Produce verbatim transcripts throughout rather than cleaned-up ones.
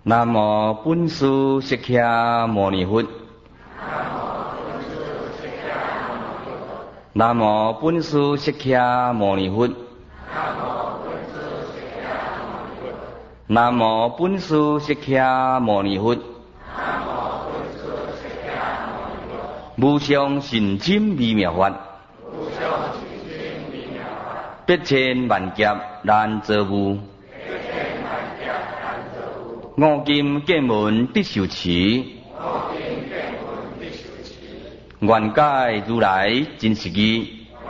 南无本师释迦牟尼佛。南无本师释迦牟尼佛。南无本师释迦牟尼佛。无上甚深微妙法，百千万劫难遭遇。五金见闻得受持，愿解如来真实义。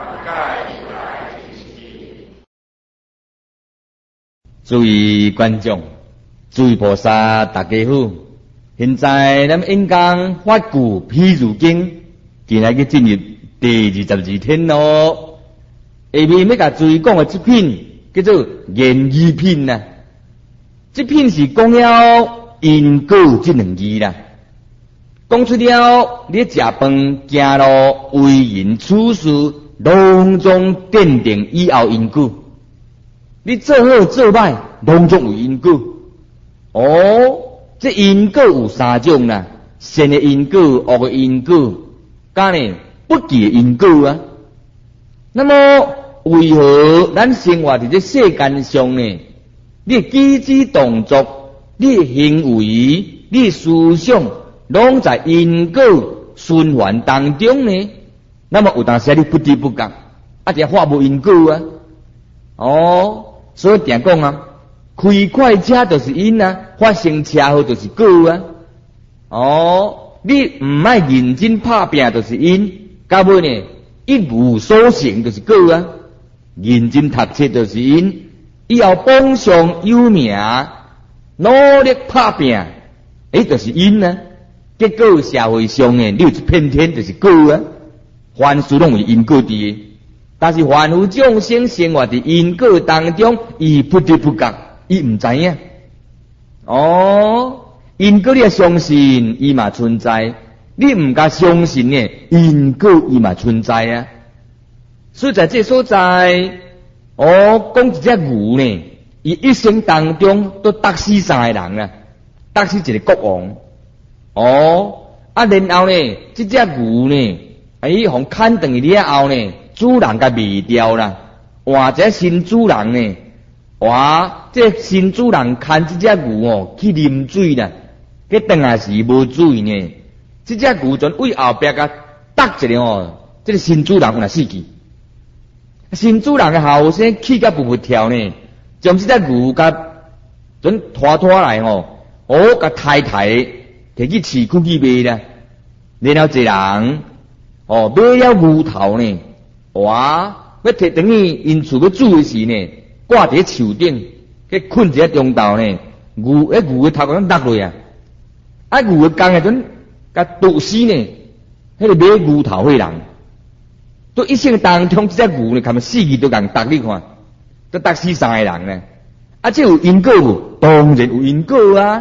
诸位观众，诸位菩萨，大家好！现在咱们演讲法句譬如经，今日去进入第二十二天咯。下面要甲诸位讲的这篇叫做言语品呐。这篇是讲了因果这两字啦，讲出了你食饭行路为人处事，拢总奠定以后因果。你做好做歹，拢总有因果。哦，这因果有三种啦，善的因果、恶的因果，甲呢不义的因果啊。那么为何咱生活在这世间上呢？你举止动作、你行为、你思想，拢在因果循环当中呢？那么有当时你不知不觉，啊，这化无因果啊。哦，所以定讲啊，开快车就是因啊，发生车祸就是果啊。哦，你唔爱认真打拼就是因，到尾呢一无所成就是果啊。认真读册就是因。以后榜上有名，努力打拼，诶，就是因啊。结果社会上诶，你有一片天就是果啊。凡事拢有因果伫诶，但是凡夫众生生活伫因果当中，伊不知不觉，伊唔知影。哦，因果你要相信，伊嘛存在；你唔甲相信呢，因果伊嘛存在啊。所以在这所在。哦，讲一只牛呢，伊一生当中都得死三个人啊，得死一个国王。哦，啊，然后呢，这只牛呢，伊互砍断去了后呢，主人甲灭掉啦。换一新主人呢，哇，这新主人牵这只牛哦去啉水啦，去当下时无水呢，这只牛全为后壁甲搭一个哦，这个新主人有若死去。新主人的后生气甲噗噗跳呢，将这只牛甲准拖拖来吼，哦，甲抬抬摕去市区去卖啦。然后一人哦买了牛头呢，哇，要摕等于因厝要煮的时呢，挂伫树顶，去困伫中昼呢，牛迄牛的头壳落落啊，啊牛的工下准甲毒死呢，迄个买牛头迄人。都一生当中，这只牛呢，他们死去都共搭你看，都搭死三个人呢。啊，这有因果无？当然有因果啊。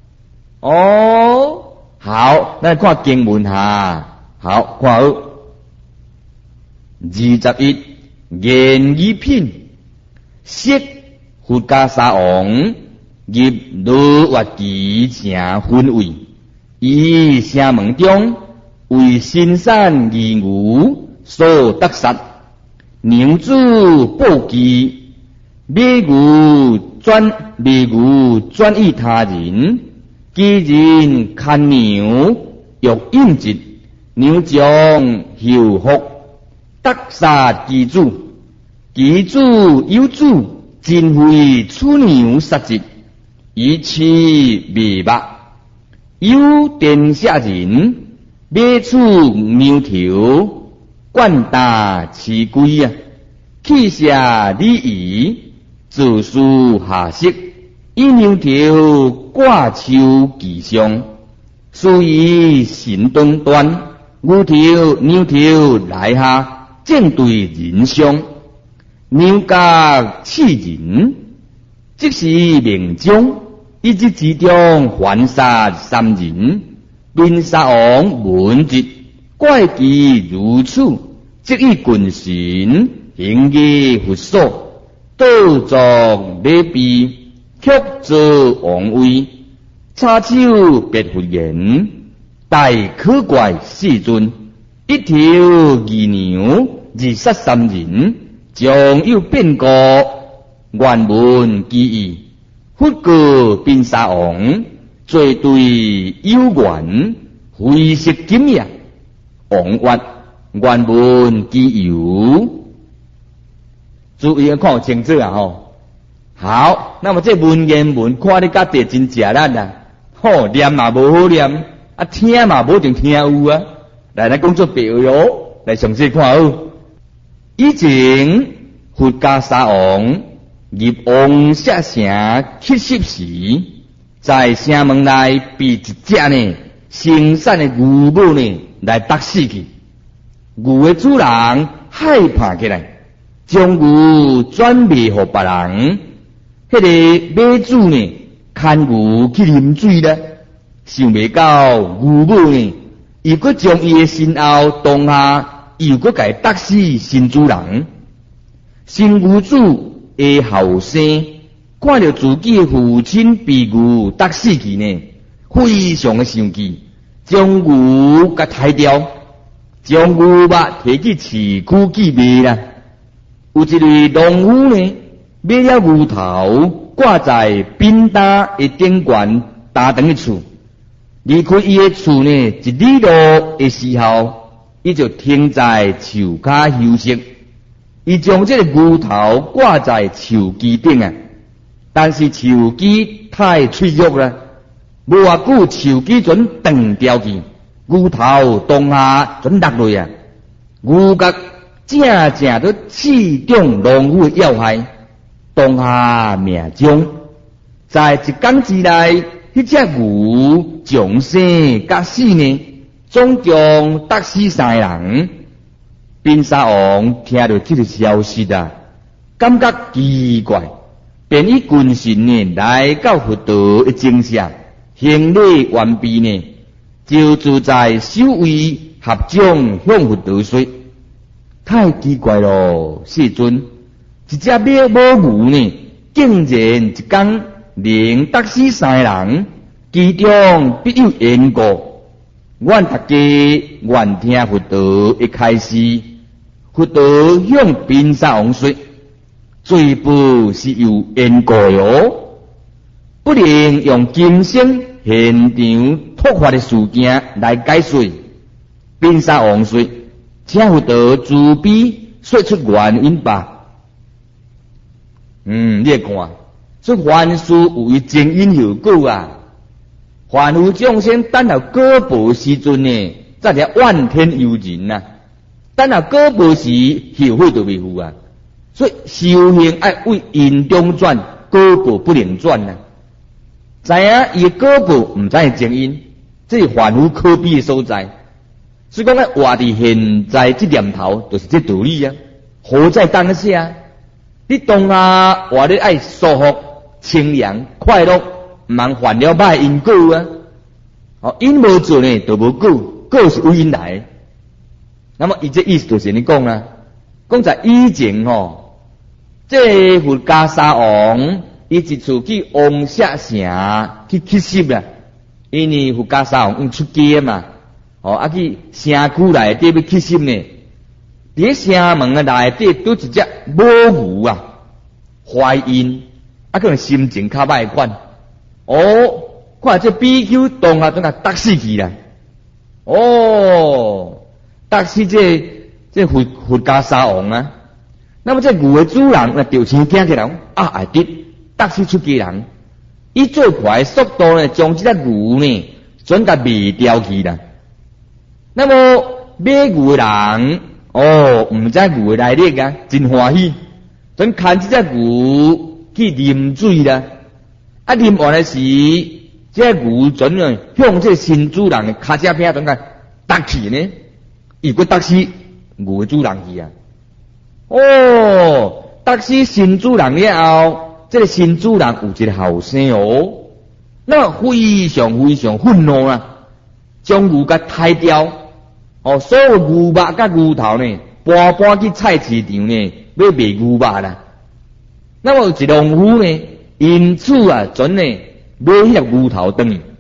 哦，好，咱看经文哈。好，看好。二十一言语品，色佛家沙王入罗滑吉成分位，以城门中为新山义牛。所得杀，牛主报记，马牛转马牛转于他人，既人看牛欲应节，牛将后福得杀其主，其主有主，真会处牛杀节，以此灭目。有天下人买处牛头。冠大持龟啊，气下礼仪，自书下色，以牛头挂秋其上，所以神端端，牛头牛头来下，正对人相，牛角刺人，即是命中，以及之中还杀三人，并杀王闻之。怪其如此，即以群神行业佛所，道作礼毕，却作王位， 叉手别佛言，大可怪世尊，一条二牛二杀三人，将有变故，原闻其意。佛告宾沙王，罪对有缘，非实今也。王曰：原闻其由。注意看清楚啊！吼，好，那么这文言文看你家己真食力啊！吼，念嘛无好念，啊听嘛无定听有啊。来，咱讲做别哟，来详细看好。以前佛家沙王入王舍城乞食时，在城门内被一只呢生产的牛母呢来打死去。牛的主人害怕起来，将牛转卖给别人。迄、那个买主呢，牵牛去啉水啦，想袂到牛母呢，又搁将伊的身后当下，又搁甲伊打死新主人。新牛主的后生看到自己的父亲被牛打死去呢，非常的生气，将牛甲抬掉，将牛肉摕去市区去卖啦。有一位农夫呢，买了牛头挂在扁担的顶悬，打长去厝。离开伊的厝呢，一里路的时候，伊就停在树下休息。伊将这个牛头挂在树枝顶啊，但是树枝太脆弱了，无偌久树枝准断掉去，牛头当下准落落啊，牛角正正都刺中农夫的要害，当下命中。在一天之内，迄只牛从生甲死呢，总共打死三人。宾沙王听到这个消息啊，感觉奇怪，便以群臣呢来到佛陀的精舍，行礼完毕呢，就住在首位合掌向佛陀说：太奇怪咯，世尊，一只马母牛呢，竟然一天能打死三人，其中必有缘故。阮大家愿听佛陀的开示。佛陀向宾沙王说：罪报是有因果哟，不能用今生现场突发的事件来解说。宾沙王说：请佛陀慈悲说出原因吧。嗯，你看，这凡事有伊前因后果啊。凡夫众生等到果报时阵呢，才了怨天尤人呐、啊。等到果报时，后悔都未负啊。所以修行爱为因中转，果报不能转啊。知影伊果报唔知前因，这是凡夫可悲的所在。所以讲咧，活伫现在这念头，就是这道理啊。活在当下，你当下活咧爱舒服、清凉、快乐，唔通犯了歹因果啊。哦，因无做呢，就无果，果是为因来的。那么伊这意思就是你讲啦，讲在以前吼，这佛家沙王伊一次去王舍城去乞食啦，因为佛家沙王用出家嘛，哦啊去城区内底要乞食呢，伫城门啊内底拄一只母牛啊怀孕，啊可能心情较歹款，哦，看这比丘当下都甲打死去啦，哦。但是这这佛佛家沙王啊，那么这牛的主人那就先惊起来啊，爱得打死出家人，以最快的速度呢，将这只牛呢准甲卖掉去啦。那么买牛的人哦，唔知牛的来历啊，真欢喜，准牵这只牛去啉水啦。啊，啉完的时，这牛准呢向这新主人的脚趾边准甲打去呢。伊个打死牛的主人去啊！哦，打死新主人了后，这个新主人有一个后生哦，那非常非常愤怒啊，将牛甲抬掉，哦，所有牛肉甲牛头呢，搬搬去菜市场呢，要卖牛肉啦。那么有一农夫呢，因此啊，准呢买迄个牛头回去，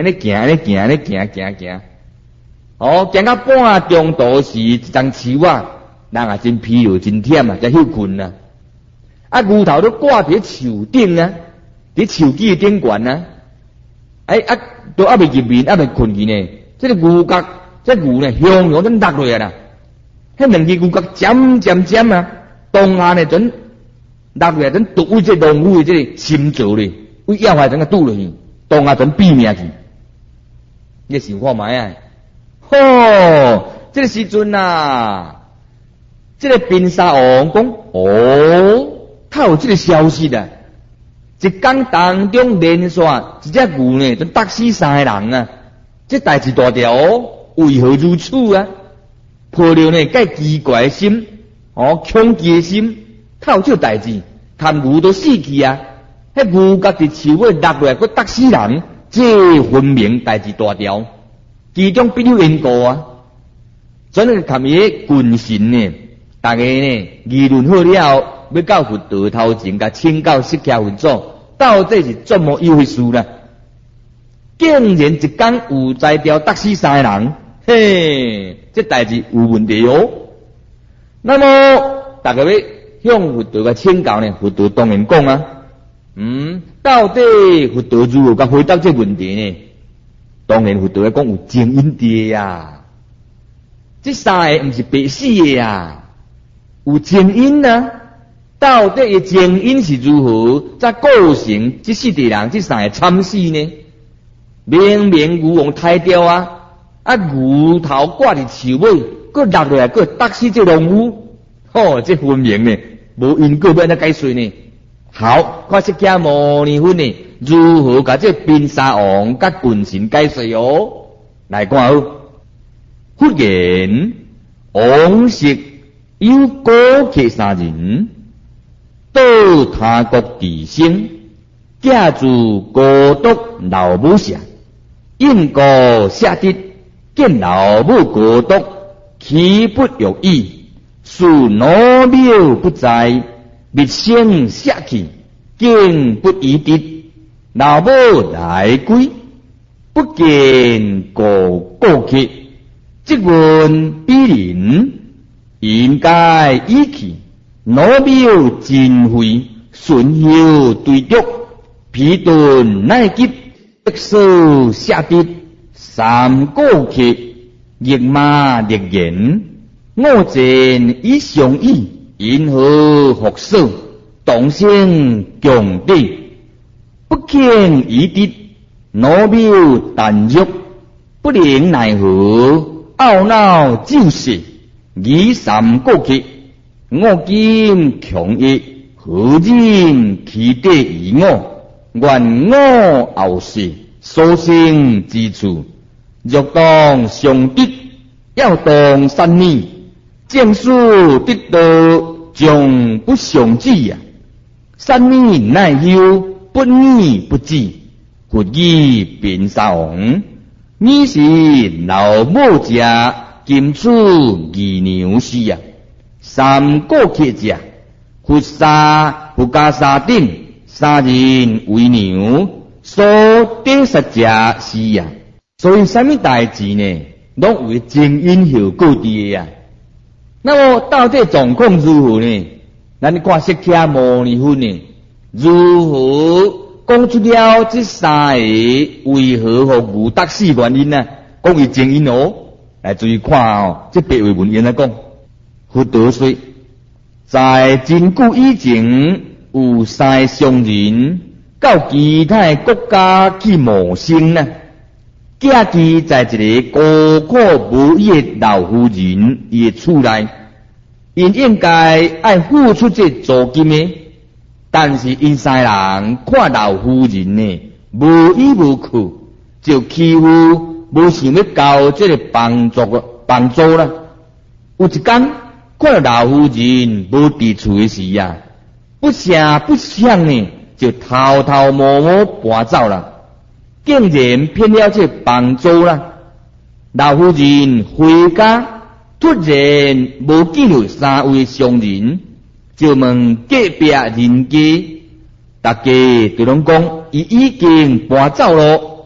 安尼行，安尼行，安尼行行行。哦，行到半中途时，一张树啊，人也真疲劳，真忝啊，才休困啊。啊，牛头都挂伫树顶啊，伫树枝顶悬啊。哎啊，都还未入眠，还未困去呢。这个牛角，这牛呢，向向真落落来啦。迄两支牛角尖尖尖啊，当下呢准落落来，准毒为这农夫的这个心脏咧，为要害整个堵落去，当下准毙命去。你想看卖啊？吼、哦，这个时阵啊，这个冰沙王讲，哦，他有这个消息啊。一天当中连续一只牛呢，就打死三个人啊！这代志大条哦，为何如此啊？抱着呢，介奇怪的心，哦，恐惧的心，他有这代志，看牛都死去啊！迄牛角伫树尾落落来，佮打死人，这分明代志大条，其中必有因果啊！所以看伊群神呢，大家呢议论好了，要到佛陀头前，甲请教释迦佛祖，到底是怎么一回事啦？竟然一天有才调打死三个人，嘿，这代志有问题哦。那么大家要向佛陀甲请教呢？佛陀当然讲啊，嗯，到底佛陀如何甲回答这问题呢？当然佛陀讲有正因地呀。这三个不是白死的呀，有正因啊。到底的正因是如何，才构成这四个人这三个惨死呢？明明牛王抬掉啊，啊牛头挂伫树尾，佮落落来，佮打死这农夫，吼，这分明呢，无因果要安怎解释呢？好，看释迦牟尼佛呢，如何甲这冰沙王甲群神解释哦？来看好。忽然，王室有高客三人，到他国地生，驾住孤独老母舍，应告下dit，见老母孤独，岂不欲意？属老庙不在，密声下去，竟不宜dit。老母来归，不见故过客。即问彼人应该依去，老庙真慧，顺后对着，疲顿乃急，得手下跌，三个客，热骂烈言，我见以上意，因何复首，动声强地，不见依滴，老庙但欲，不能奈何。懊恼就是，以三个客，我今强业，何人其地于我？愿我后世所生之处，若当上德，要当善念，正事得道，将不上止啊！善念乃休，不念不止，故以变沙王。你是老母家金主二娘是啊，三个客家，佛沙不加沙顶，三人为娘，所得实家是啊。所以什么代志呢？拢为正因后果的呀。那么到底状况如何呢？咱看释迦牟尼佛呢，如何？讲出了这三个为何和牛打死原因呢？讲为正因哦，来注意看哦，这八位文言来讲，佛陀说，在真久以前，有三商人到其他国家去谋生呢，寄居在一个孤苦无依的老妇人伊的厝内，因应该爱付出这租金的。但是因三人看老夫人呢，无依无靠，就欺负，无想要交这个帮助帮助啦。有一天看到老夫人无伫厝的时啊，不声不响呢，就偷偷摸摸搬走了，竟然骗了这帮助啦。老夫人回家，突然无见到三位商人。就问隔壁人家，大家就拢讲，伊已经搬走咯。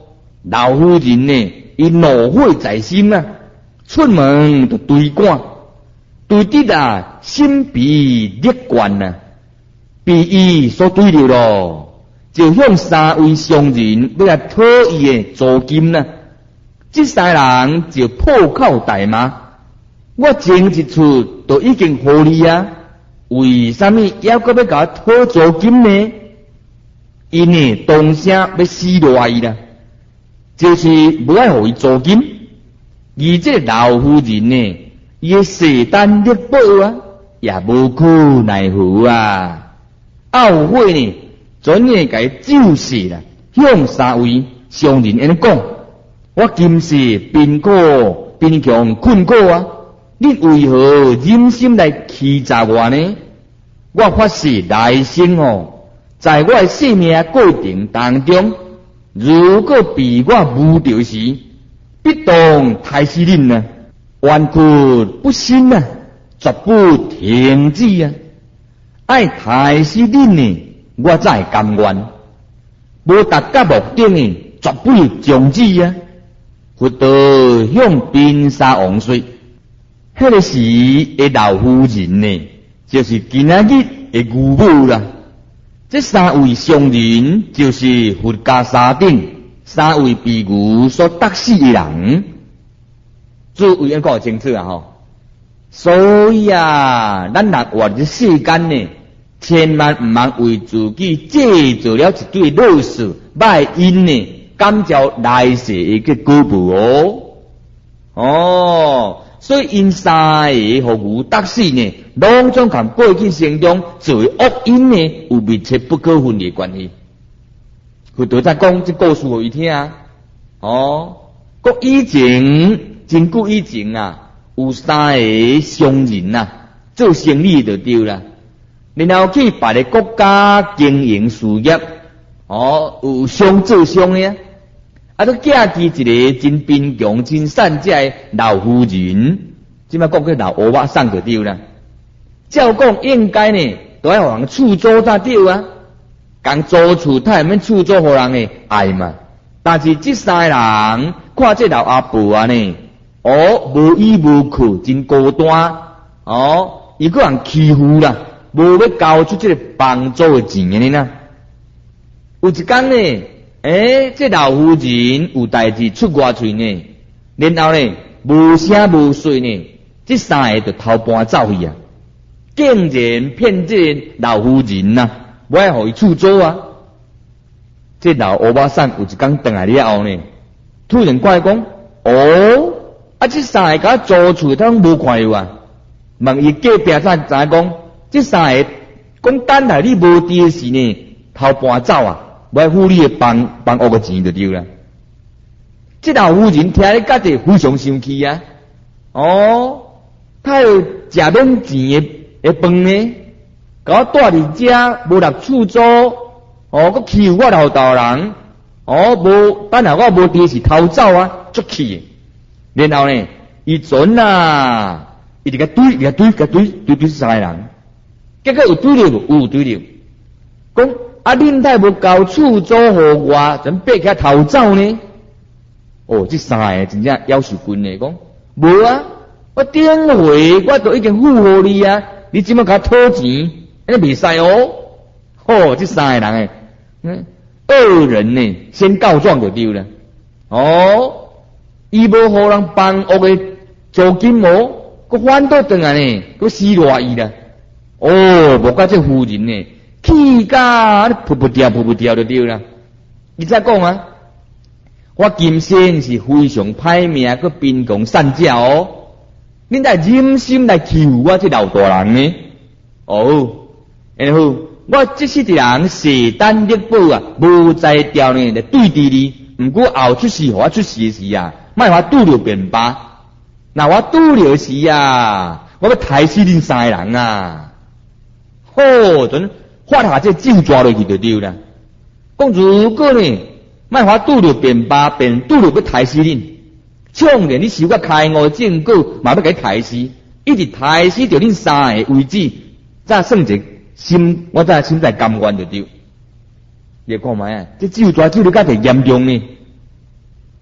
老夫人呢，伊怒火在心啊，出门就追赶，追得啊心疲力倦啊，被伊所追着咯，就向三位商人要来讨伊的租金啦。这三人就破口大骂：我前一次都已经互你啊，为什么还搁要甲我讨租金呢？因呢当声要死落伊啦，就是无爱互伊租金。而这老夫人呢，伊的势单力薄啊，也无可奈何啊。懊悔呢，转呢甲伊咒死啦，向三位商人安尼讲：我今世贫苦贫穷困苦啊，你为何忍心来欺诈我呢？我发誓来生哦，在我的生命过程当中，如果被我误着时，必当杀死恁啊！冤屈不伸啊，绝不停止啊！爱杀死恁呢，我才会甘愿。无达到目的呢，绝不会终止啊！佛陀向宾沙王说：迄个时的老夫人呢，就是今仔日的牛母啦。这三位商人就是佛家山顶三位被牛所得死的人。诸位要讲清楚啊吼！所以啊，咱人活在世间呢，千万唔通为自己制造了一堆乐事歹因呢，感召来世的个果报哦。哦，所以因三个互牛得死呢，拢总同过去生中作为恶因呢，有密切不可分离的关系。佛陀在讲这故事互伊听啊。哦，国以前真久以前啊，有三个商人啊，做生意就对啦。然后去别个国家经营事业，哦，有商做商的啊，啊，都嫁去一个真贫穷、真善者的老夫人，即摆讲个老欧巴桑就对啦。照讲应该呢，都要互人出租才对啊。讲租厝，他免出租互人的爱嘛。但是这三个人看这老阿婆啊呢，哦，无依无靠，真孤单，哦，伊个人欺负啦，无要交出这个帮助的钱的呢。有一天呢，诶、欸，这老夫人有代志出外去呢，然后呢，无声无息呢，这三个就偷搬走去啊，竟然骗这老夫人呐、啊，我要互伊出租啊。这老欧巴桑有一天回来了后呢，突然怪讲：哦，啊，这三个甲租厝他拢无看有啊。问伊隔壁才知讲，这三个讲等下你无伫时呢，偷搬走啊，我要付你的帮帮恶的钱就对啦。这老夫人听咧，家己非常生气啊。哦，他有食免钱的的饭呢，甲我带伫遮无落厝租。哦，佮欺负我老豆人，哦，无等下我无伫时偷走啊，足气。然后呢，伊准啊，伊就甲对，甲对，甲对，对对三个人，结果有对了无？有对了。讲啊，恁太无交厝租互我，怎爬起来偷走呢？哦，这三个真正夭寿君呢，讲无啊，我顶回我都已经付互你啊，你怎么甲讨钱？安尼袂使哦。哦，这三个人诶。嗯，恶人呢，先告状就对了。哦，伊无互人帮恶的租金无，佮反倒转来呢，佮死落伊啦。哦，无怪这夫人呢，气甲扑扑掉扑扑掉就对啦。伊再讲啊，我今生是非常歹命，佮贫穷善者哦，恁在忍心来欺负我这老大人呢？哦，然后。我这世的人势单力薄啊，无才调呢来对敌你。毋过后出事，我出事时啊，莫我拄着便罢。那我拄着时啊，我要杀死恁三个人啊！好，准发下这酒抓落去就对啦。讲如果呢，莫我拄着便罢，便拄着要杀死恁。创连你受我开悟证果，嘛要甲伊杀死，一直杀死着恁三个为止，才算一心，我再心在甘愿就对。你看卖啊，这酒抓酒你家己严重呢。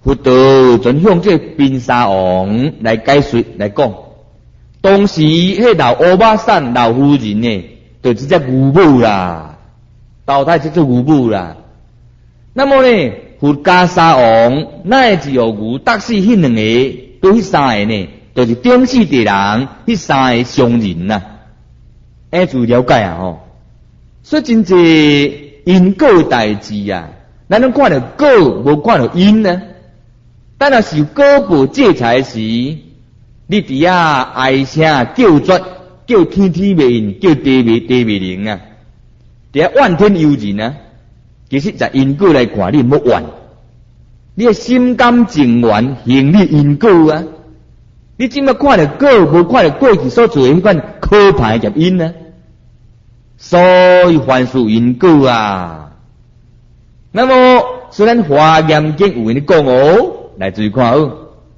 佛陀准向这宾沙王来解说来讲，当时迄老乌马散老夫人呢，就直接牛母啦，投胎这做牛母啦。那么呢，佛家沙王乃只有牛得死迄两个，对迄三个呢，就是顶世地人迄三个商人呐、啊。哎，注意了解啊吼，所以真侪因果代志啊，咱拢看到果，无看到因呢。但若是果报制裁时，你伫遐哀声叫绝，叫天天未应，叫地未地未灵啊，伫遐怨天尤人啊。其实在因果来看，你莫怨，你的心甘情愿行你因果啊。你怎么看到果，无看到过去所做的迄款可怕的因呢？所以凡事因果啊。那么虽然华严经有人讲哦，来注意看哦，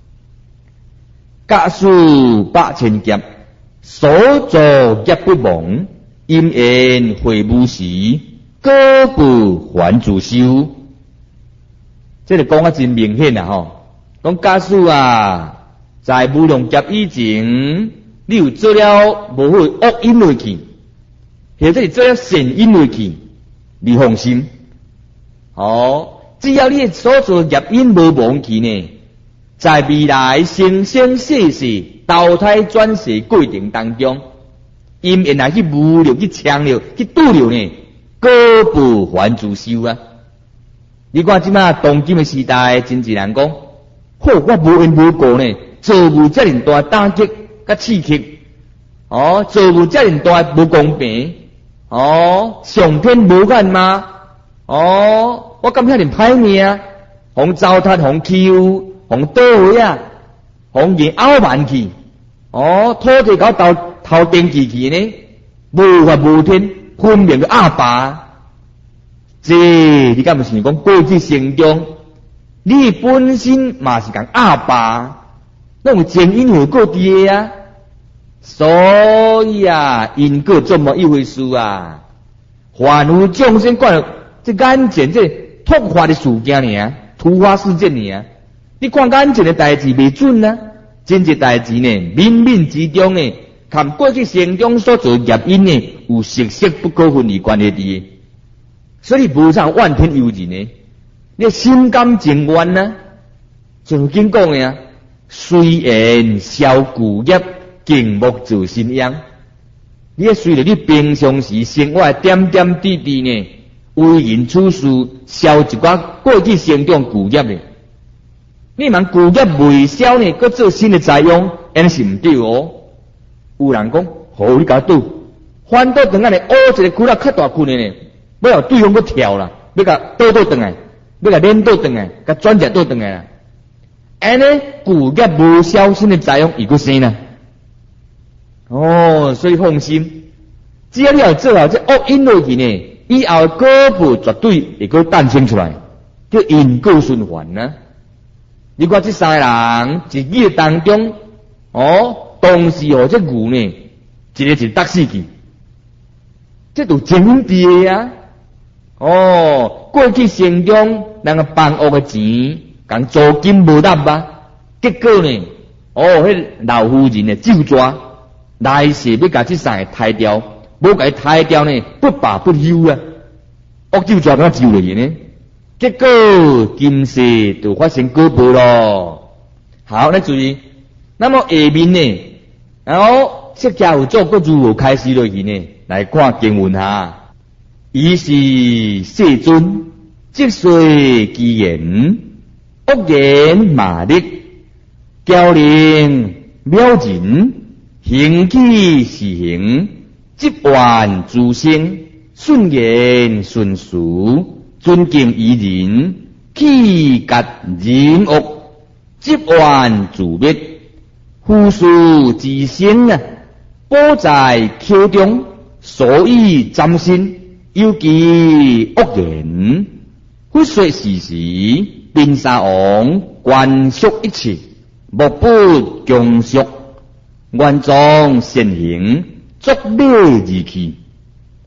假使百千劫，所作业不亡，因缘会无时，果报还自受。这个讲啊真明显啊吼，讲假使啊，在无量劫以前，你有做了无好恶因落去，或者是做了善因落去，你放心。哦，只要你所做业因无忘去呢，在未来生生世世投胎转世过程当中，因缘来去无了去强了去拄了呢，果报还自受啊！你看即马当今的时代，真侪人讲，好，我无缘无故呢，做有遮尔大打击甲刺激，哦，做有遮尔大无公平，哦，上天无眼吗？哦，我感觉恁歹命，互糟蹋，互欺负，互倒位啊，互硬拗慢去，哦，土地搞头头顶起去呢，无法无天，分明个阿爸。这你敢毋是讲过去生中，你本身嘛是讲阿爸，那有前因后果伫个啊，所以啊，因果这么一回事啊，凡有众生惯这眼前这突发的事件呢，突发事件呢，你看眼前的代志未准啊，真正代志呢，冥冥之中呢，含过去生中所做业因呢，有息息不可分离关系伫个。所以无啥怨天尤人呢，你心甘情愿呢，就经讲的啊，虽然消旧业，敬莫自心殃。你随着你平常时生活点点滴滴呢，为人处事消一寡过去生中旧业呢，你问旧业未消呢，搁做新的财用，安是毋对哦。有人讲，好你甲赌，反倒等下呢，乌一个窟窿较大窟的呢。要对方要跳啦，要甲倒倒转来，要甲连倒转来，甲转折倒转来啦。安尼旧业无消，新的财用伊搁生啦。哦，所以放心，只要你有做好这恶因落去呢，以后果报绝对会搁诞生出来，叫因果循环呐、啊。你看这三个人一日当中，哦，同时哦这牛呢，一个是得死去，这都真伫个啊。哦，过去生中人个办恶个钱，讲租金无纳吧，结果呢，哦，迄老夫人呢就抓来世要甲这三个抬掉，无甲伊抬掉呢，不罢不休啊，恶就抓甲救落去呢，结果今世就发生果报咯。好，来注意，那么下面呢，然后释迦有做过如何开始落去呢？来看经文哈。以是世尊，即随其言，恶言骂力，教令妙人，行起是行，即愿诸生，顺言顺事，尊敬于人，弃割人恶，即愿自灭，夫事之身啊，保在口中，所以占心。尤其恶言，不说事实，宾沙王观束一切，目不强束，愿装善行，作礼而去。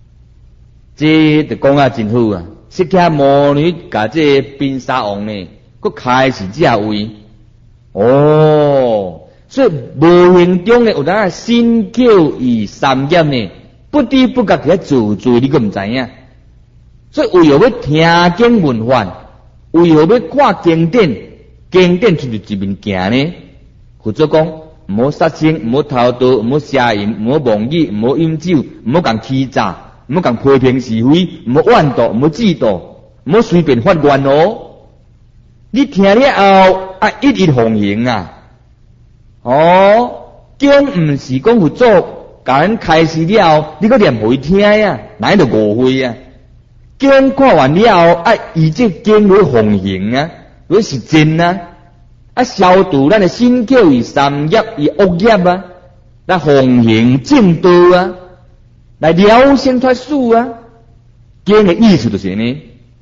这就讲啊真好啊！释迦牟尼甲这宾沙王呢， 佫开始这位。哦，所以无形中呢，有当心口与三业呢，不知不觉伫遐做做，你佫毋知影。所以为何要听经闻法？为何要看经典？经典就是一面镜呢？或者讲，毋好杀生，毋好偷盗，毋好邪淫，毋好妄语，毋好饮酒，毋好共欺诈，毋好共批评是非，毋好怨妒，毋好嫉妒，毋好随便发愿哦。你听了后，啊，一一奉行啊！哦，经毋是讲佛祖甲咱开示了后，你佫念互伊听呀，哪就误会啊？经看完了后，啊，以这经来奉行啊，来实践啊，啊，消除咱的心口与三业与恶业啊，来奉行正道啊，来了生脱死啊。经的意思就是呢。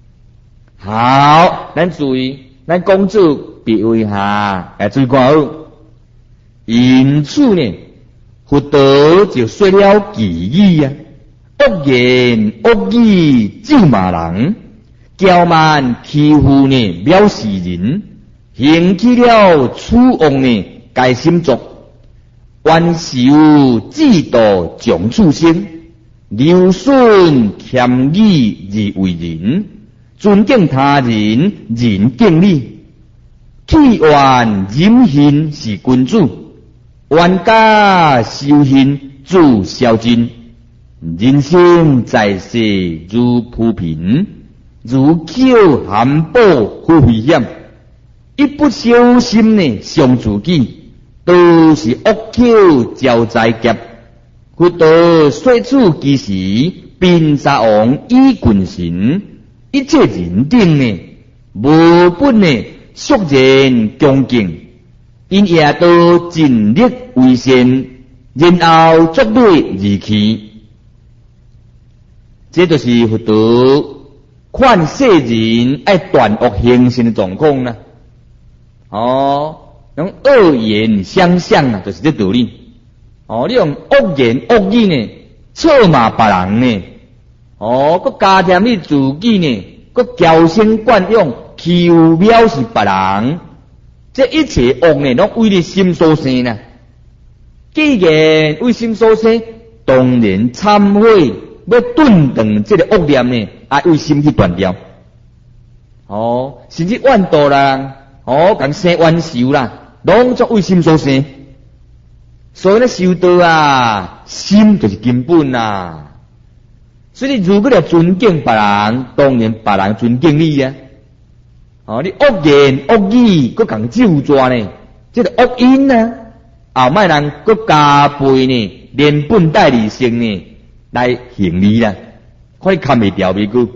好，咱注意。咱讲做别位下，来注意看好。因此呢，佛陀就说了偈语啊：恶言恶语咒骂人，骄慢欺负呢藐视人，行起了此恶呢该心作，冤受嫉妒将畜生，流损谦语而为人。尊敬他人，人敬你；气怨忍恨是君子，冤家修行主孝敬。人生在世如浮萍，如口含宝忽危险。一不小心呢，伤自己，都是恶口招灾劫。佛陀说此其时，宾沙王以群神。一切人等呢，无不呢，肃然恭敬，因也都尽力为善，然后作对而去。这就是佛陀劝世人爱断恶行善的状况啦。哦，用恶言相向啊，就是这道理。哦，你用恶言恶语呢，臭骂别人呢。哦，佮加添你自己呢，佮娇生惯养，欺负藐视别人，这一切恶呢，拢为你心所生呐。既然为心所生，当然忏悔，要顿断这个恶念呢，啊，为心去断掉。哦，甚至怨妒啦，哦，共生冤仇啦，拢作为心所生。所以咧，修道啊，心就是根本啊。所以，如果你尊敬别人，当然别人尊敬你啊。哦，你恶言恶语，佮共咒詛呢，这个恶因啊，后摆人佮加倍呢，连本带利息呢，来行你啦，看你看袂掉袂过。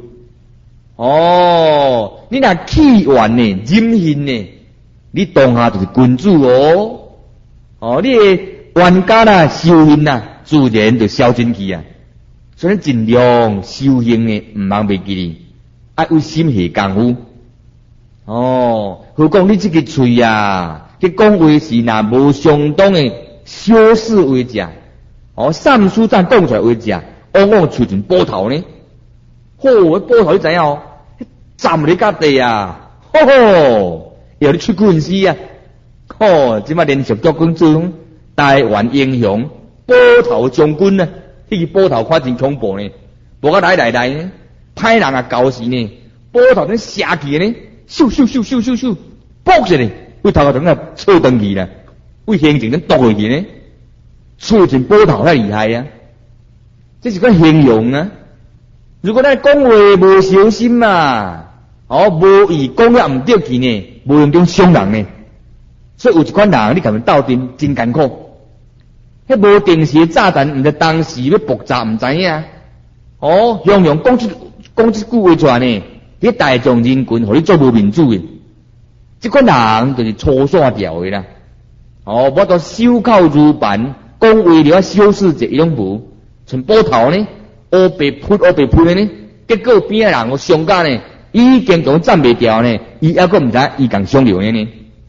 哦，你若气怨呢，忍恨呢，你当下就是君主哦。哦，你的冤家啦，修行啦，自然就消进去啊。所以尽量修行呢，唔通袂记哩，爱为心下功夫。哦，何况你这个嘴啊，去讲话时若无相当的小事为食，哦，三书赞讲出来为食，往往出成波头呢。吼、哦，波头你知影哦？站你家地啊，吼吼，要你出军师啊！吼，即摆连续脚讲做台湾英雄波头将军啊！迄个波头看真恐怖呢，无甲来来来呢，歹人啊搞死呢，波头真射起呢，咻咻咻咻咻咻，爆起来，为头壳等下错登去啦，为形情真剁落去呢，出成波头太厉害啊！这是个形容啊。如果咱讲话无小心嘛，哦，无意讲了唔对去呢，无用中伤人呢，所以有一款人你甲伊斗阵真艰苦。迄无定时炸弹，毋知当时要爆炸，毋知影。哦，样样讲出讲出句话出来呢，迄大众人群，互你做无民主的。即款人就是粗线条的啦。哦，我都守口如瓶，讲话了小事一样无，像波头呢，乌白扑乌白扑的呢，结果边仔人个伤家呢，已经共斩袂掉呢，伊还阁毋知伊共伤着呢呢。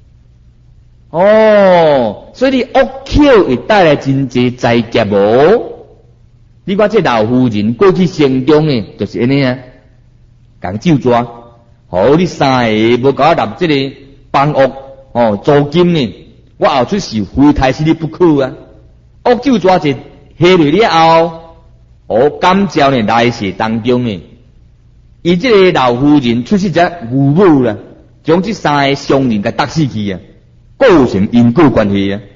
哦，所以你恶口会带来真济灾劫无？你看这老妇人过去生中呢，就是安尼啊，共咒詛。 好，你三个无甲我纳这个帮恶哦租金呢，我后出是非太死你不可啊！恶酒抓者下落了后，哦感召呢来世当中呢，伊这个老夫人出世只牛母啦，将这三个商人给打死去啊，构成因果关系啊。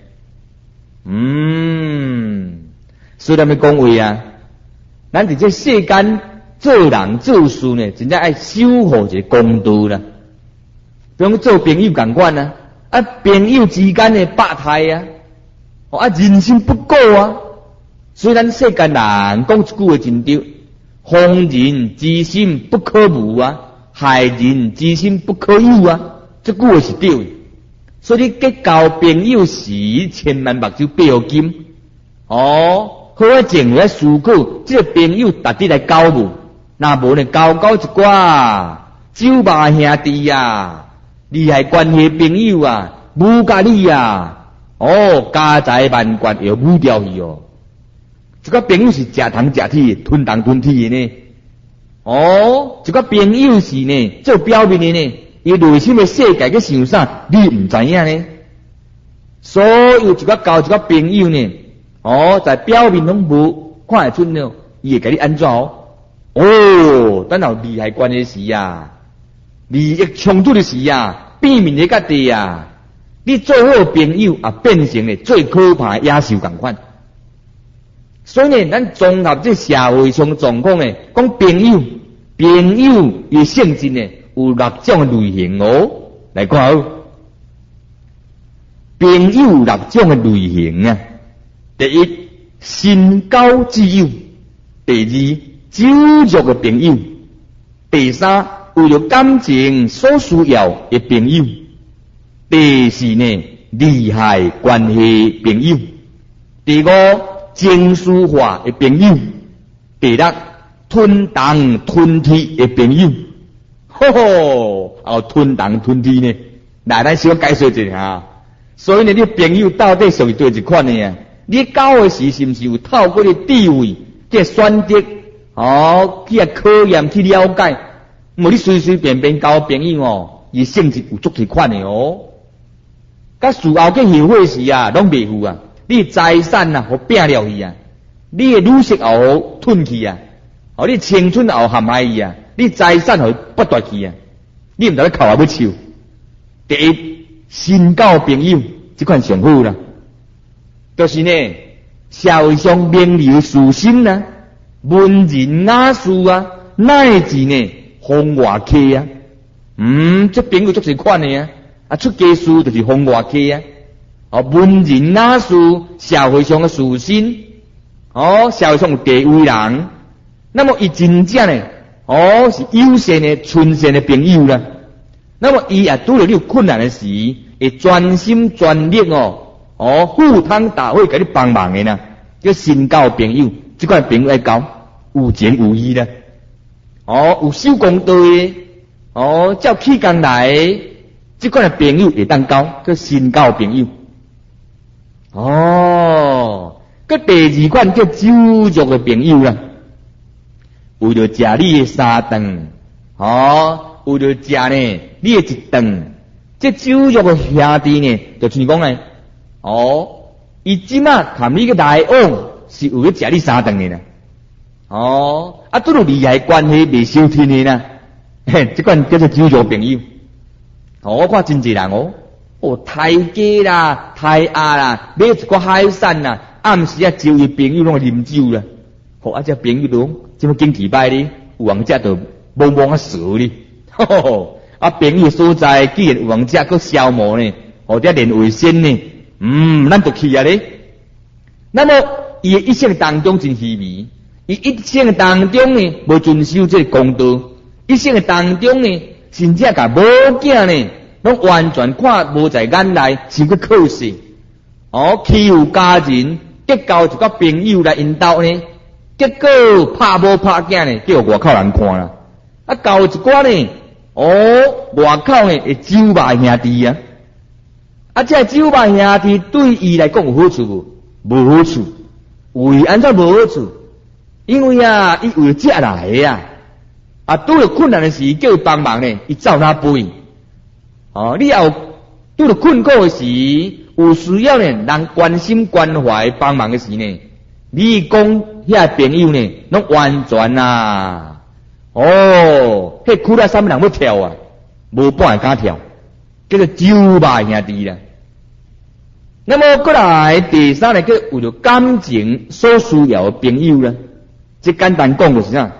嗯，所以咱们讲话啊，咱伫这世间做人做事呢，真正爱守护一个公道啦。比如做朋友共款啊，啊朋友之间的百态啊，哦啊人心不古啊。所以咱世间人讲一句话真对，防人之心不可无啊，害人之心不可有啊，这句话是对的。所以你结交朋友时，千万目睭闭好金哦，好啊，静来思考，这个朋友值得来交无？那无呢，交交一寡酒吧兄弟啊，利害关系朋友啊，侮甲你啊，哦，家财万贯又侮掉去哦。这个朋友是食糖食铁，吞糖吞铁的呢。哦，这个朋友是呢，做表面的呢。伊内心的世界去想啥，你唔知影呢？所有一个交一个朋友呢，哦，在表面拢无看得出呢，伊会甲你安怎哦？哦，等有利害关系时啊，利益冲突的时啊，变面的甲地啊，你做好朋友啊，变成了最可怕的野兽共款。所以呢，咱综合这社会上状况呢，讲朋友，朋友的性质呢。有六种类型哦，来看哦。朋友六种的类型啊，第一，深交之友；第二，酒肉的朋友；第三，为了感情所需要的朋友；第四呢，利害关系朋友；第五，情绪化的朋友；第六，吞糖吞铁的朋友。吼吼，哦，吞糖吞铁呢，来咱小解说一下。所以呢，你朋友到底属于对一款呢啊？你交的时是不是有透过你智慧去选择，哦，去考验去了解？无你随随便便交朋友哦，伊性质有足几款的哦。甲事后去后悔时啊，拢袂赴啊。你财产啊，互拼了去啊，你的女色也互吞去啊，哦，你青春也互陷害伊啊。你财产互剥夺去啊！你毋知咧哭啊要笑。第一，深交朋友，这款上好啦。就是呢，社会上名流士绅啊，文人雅士啊，乃至呢风外客啊，嗯，这朋友足是款的啊。啊，出家士就是风外客啊。哦，文人雅士，社会上的士绅，哦，社会上有地位人，那么伊真正呢？哦，是友善的、纯善的朋友啦。那么伊也拄着你有困难的时，会专心专力哦，哦，赴汤蹈火给你帮忙的呢。叫深交朋友，这款朋友爱交，有情有义的。哦，有守公道的，哦，照起工来的，这款的朋友会当交，叫深交朋友。哦，个第二款叫酒肉的朋友啦。为了食你的三顿，哦，为了食呢你的一顿，这酒肉的兄弟呢，就像讲呢，哦，伊即马谈你个来往，是为了食你三顿的啦，哦，啊，拄着利害关系未收天的啦，嘿，这款叫做酒肉朋友。哦，我看真济人哦，哦，太鸡啦，太鸭啦，买一个海产啦，暗时啊，招伊朋友拢啉酒啦，好啊，这朋友拢。这么经济歹哩，有王者就懵懵啊死哩，吼吼！啊，朋友所在既然有王者搁消磨呢，或者连卫生呢，嗯，咱就去啊咧。那么伊一生当中真虚伪，伊一生当中呢无遵守这个公道，一生当中呢，甚至甲某囝呢，拢完全看无在眼内，是个可惜。哦，欺负家人，结交一个朋友来引导呢。结果拍某拍囝呢，叫外口人看啦。啊，交一寡呢，哦，外口呢会酒吧兄弟啊。啊，这酒吧兄弟对伊来讲有好处无？无好处。为安怎无好处？因为啊，伊为了食来啊。 啊，拄着困难的时叫伊帮忙呢，伊照他背。哦，你要拄着困苦的时，有需要呢人关心关怀帮忙的时呢，你讲遐朋友呢，拢完全啊，哦，迄苦啦，啥物人要跳啊，无半会敢跳，叫做酒吧兄弟啦。那么过来第三个叫为了感情所需要的朋友啦，即简单讲就是啥？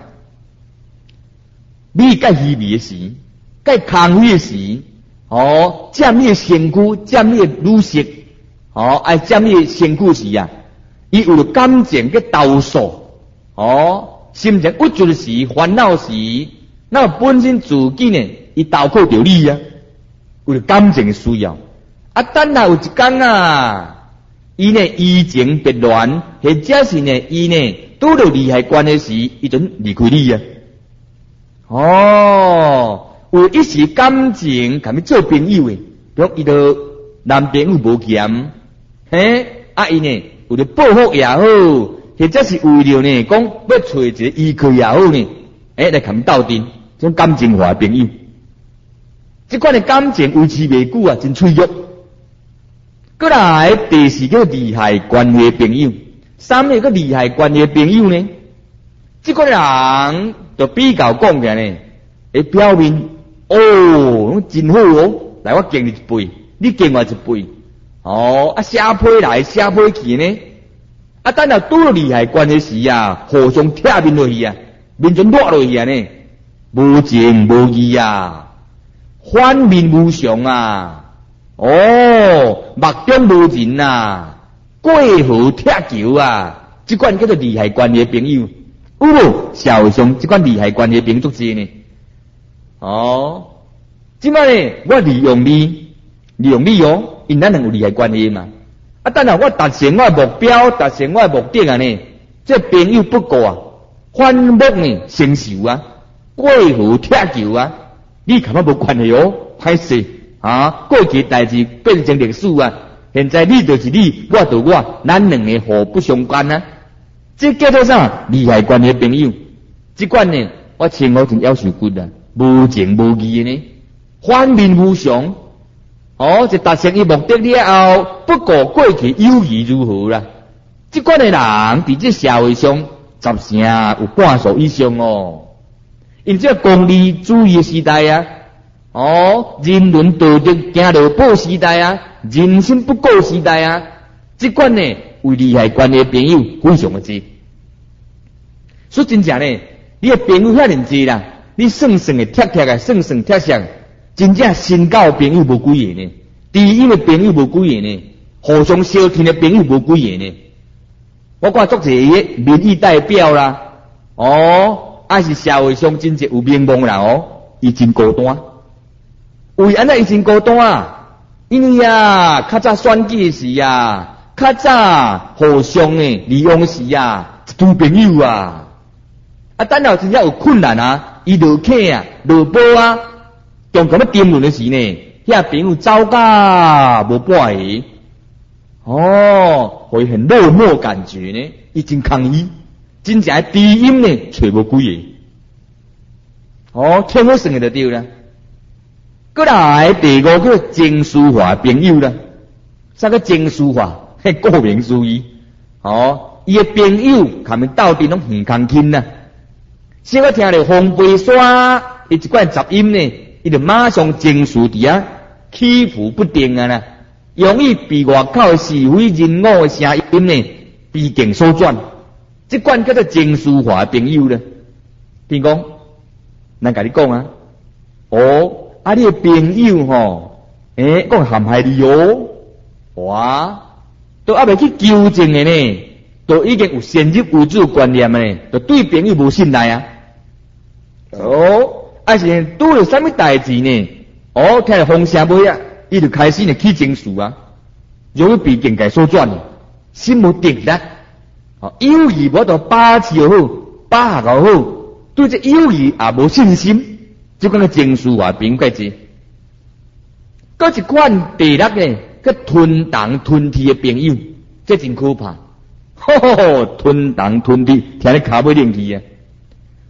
你该稀微的时，该空虚的时，哦，占你的身躯，占你的乳色，哦，爱占你的身躯时啊，伊有了感情嘅投诉，哦，心情郁卒的时，烦恼时，那本身自己呢，伊投靠着你啊，为了感情的需要。啊，等下有一天啊，伊呢移情别恋，或者是呢，伊呢拄到利害关系时，伊准离开你啊。哦，有一时感情，甲你做朋友诶，比如伊个男朋友无嫌，嘿，啊伊呢为了报复也好，或者是为了呢讲要找一个依靠也好呢，诶来甲你斗阵，这种感情化朋友，这款的感情维持袂久啊，真脆弱。过来第四个利害关系朋友，三个个利害关系朋友呢，这个人就比较讲起来呢，会表面哦，真好哦，来我敬你一杯，你敬我一杯，哦，啊写批来写批去呢，啊等下拄到利害关系时啊，互相贴面落去啊，面全落落去啊呢，无情无义啊，反面无常啊。哦，目中无人啊，过河拆桥啊，这款叫做利害关系朋友。有无？社会上这款利害关系朋友足济呢？哦，即摆呢，我利用你，利用你哦，因咱能有利害关系嘛？啊，等下我达成我的目标，达成我的目的啊呢，这朋友不过啊，反目呢成受啊，过河拆桥啊，你看我无关系哦，歹势。啊，过去代志变成历史啊！现在你就是你，我就我，咱两个互不相干啊！这叫做啥？利害关系朋友。这款呢，我称呼成夭寿骨啊，无情无义呢，反面无常。哦，就达成伊目的了后，不顾过去友谊如何啦。这款的人伫这社会上，十成有半数以上哦。因这功利主义的时代啊。哦，人伦道德行路宝时代啊，人心不古时代啊，这款呢为利害关系朋友非常的多。所以真正呢，你的朋友遐尼多啦，你算算的贴贴的，算算贴贴，真正深交朋友无几个呢，知音的朋友无几个呢，互相相挺的朋友无几个呢。我看足侪个民意代表啦，哦，还是社会上真正有名望啦哦，伊真孤单。为安那伊真孤单啊，因为啊，较早选举时啊，较早互相呢利用时啊，一堆朋友啊，啊，等下真正有困难啊，伊落客啊，落波啊，中咁要争论的时呢，遐朋友走甲无半个，哦，会很落寞感觉呢，伊真抗议，真正知音呢，找无几个，哦，听好算的就对啦。过来第五个情绪化朋友啦，啥个情绪化？嘿，顾名思义，哦，伊的朋友他们斗阵拢很空轻呐。小我听到风飞沙，伊一款杂音呢，伊就马上情绪伫啊起伏不定啊啦，容易被外口的是非人我的声音呢逼境所转。这款叫做情绪化朋友啦。听讲，咱甲你讲啊，哦。啊！你的朋友吼，诶，讲陷害你哦，哇，都还未去纠正的呢，都已经有先入为主观念的呢，就对朋友无信赖啊。哦，啊是拄了什么代志呢？哦，听到风声尾啊，伊就开始呢起情绪啊，容易被境界所转，心无定力。哦，友谊无到把持又好，把握又好，对这友谊也无信心。这款个情绪化朋友介济，搁一款第六个，个吞东吞西的朋友，这真可怕。吼吼吼，吞东吞西，听你骹尾冷去啊！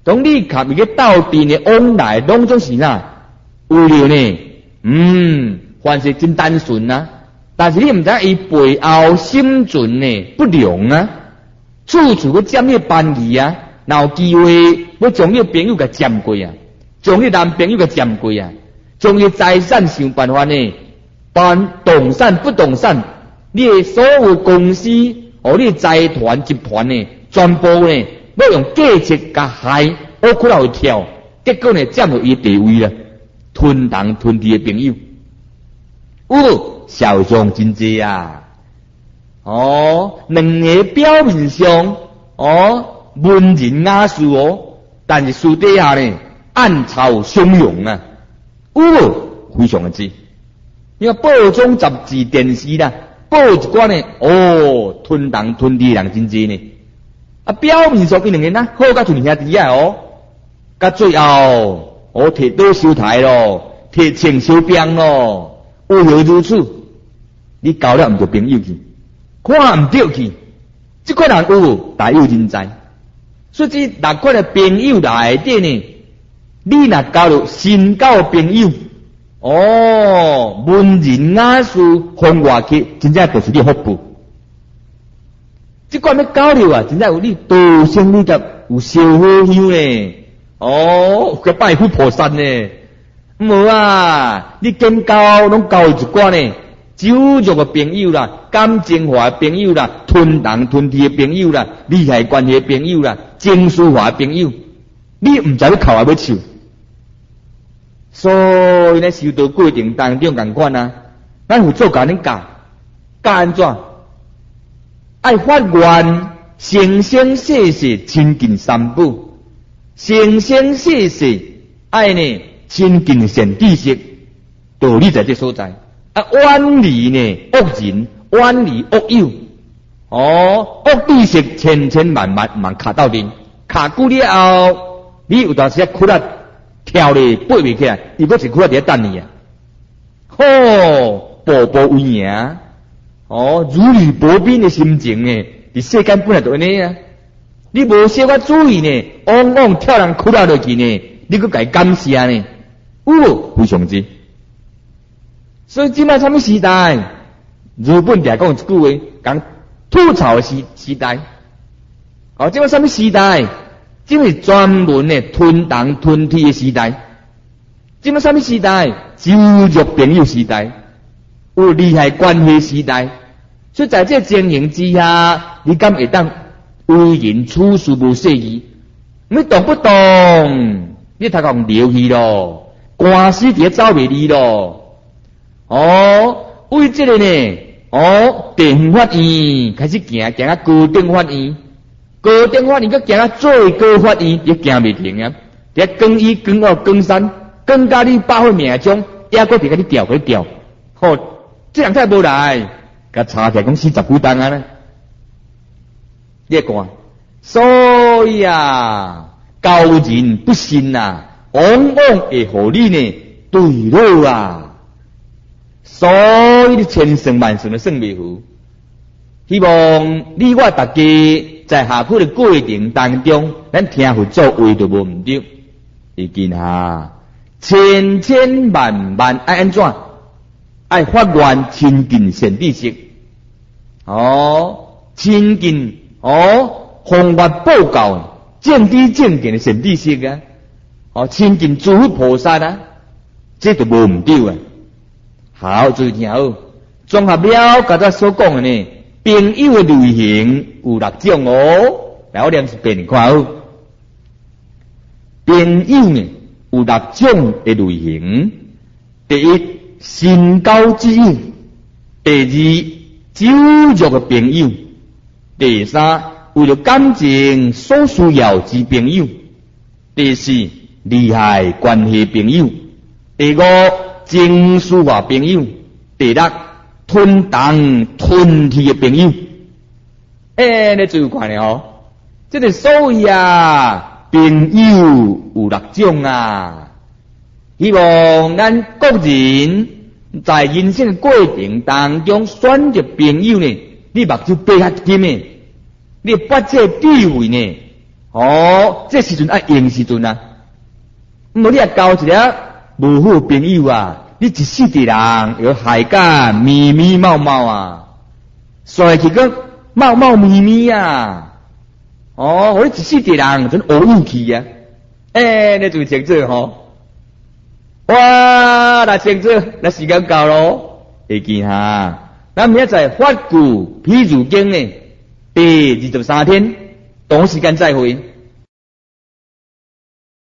当你甲伊个斗阵的往来，拢总是啥？为了呢，嗯，凡事真单纯啊。但是你唔知伊背后心存呢不良啊，处处要占你便宜啊，若有机会要将你朋友给占过啊，将你男朋友给占过啊，将你财产想办法呢，办动产不动产，你的所有公司和你的财团集团呢，全部呢要用计策甲害，我苦恼跳，结果呢占到伊地位啦，吞东吞西的朋友，有。小众真济啊！哦，两个表面上哦文人雅士哦，但是私底下呢暗潮汹涌啊，有非常的多。因为报章杂志电视啦，报一寡呢哦吞东吞西人真济呢。啊，表面上伊两个呐好甲像兄弟啊哦，甲最后我摕刀收台咯，摕枪收兵咯。为何如此？你交了唔着朋友去，看唔着去，这款人有大有人在。所以这六款的朋友内底呢，你若交了新交朋友，哦，文人雅士风外去，真正就是你福报。这款要交流啊，真正有你道生你甲有烧好香呢，哦，个拜佛菩萨呢。无啊，你见交拢交一寡呢，酒肉的朋友啦，感情化的朋友啦，吞东吞西的朋友啦，利害关系的朋友啦，情绪化的朋友，你唔知要靠下要笑。所以咧，修道过程当中共款啊，咱有做甲恁教，教安怎？爱发愿，生生世世亲近三宝，生生世世爱呢。亲近善知识，道理在这所在。啊，远离呢恶人，远离恶友。哦，恶知识千千万万万卡到阵，卡久了后，你有当时啊哭了跳咧爬袂起来，伊阁是哭了伫等你啊。吼，步步为营。哦，如履薄冰的心情呢，伫世间本来就安尼啊。你无小可注意呢，往往跳人哭了落去呢，你阁该感谢呢。有非常之，所以今麦什么时代？日本常讲一句话，讲吐槽的时时代。哦，今麦什么时代？今是专门的吞东吞西的时代。今麦什么时代？酒肉朋友时代，有利害关系时代。所以在这情形之下，你敢会当为人处事无适宜？你懂不懂？你太讲流去咯。官司伫走袂离咯，哦，为这个呢，哦，地方法院开始行，行到高等法院，高等法院佮行到最高法院，也行袂停啊！伫更一、更二、更三，更加你百岁命中，也搁伫甲你调，甲你调，吼，这人太无来，甲查起来讲四十几单啊呢，你看，所以啊，高人不信呐、啊。往往会互你呢对路啊，所以你千算万算都算袂赴。希望你我大家在下课的过程当中，咱听佛祖话就无毋对。已经哈，千千万万爱安怎？爱发愿亲近善知识，哦，亲近哦，弘法报告，见知正见的善知识啊。哦，亲近诸佛菩萨啊，这就无毋对啊。好，注意听好，综合了刚才所讲的呢，朋友的类型有六种哦。来，我念一遍看好。朋友呢有六种的类型：第一，深交之友；第二，酒肉的朋友；第三，为了感情所需要之朋友；第四，利害关系朋友；第五，情绪化朋友；第六，吞东吞西的朋友。哎，你注意看咧吼，这个所谓啊，朋友有六种啊。希望咱各人在人生的过程当中选择朋友呢，你目睭闭较紧诶，你把这地位呢。 哦，这时阵爱用时阵啊，无你啊交一个无好朋友啊，你一世的人要害甲咪咪冒冒啊，所去个冒冒咪咪啊，哦，我你一世的人真学武气啊，诶、欸，你就清楚吼，哇，那清楚，那时间到咯，会记哈，咱明仔载法句譬如经呢，第二十三天，同时间再会。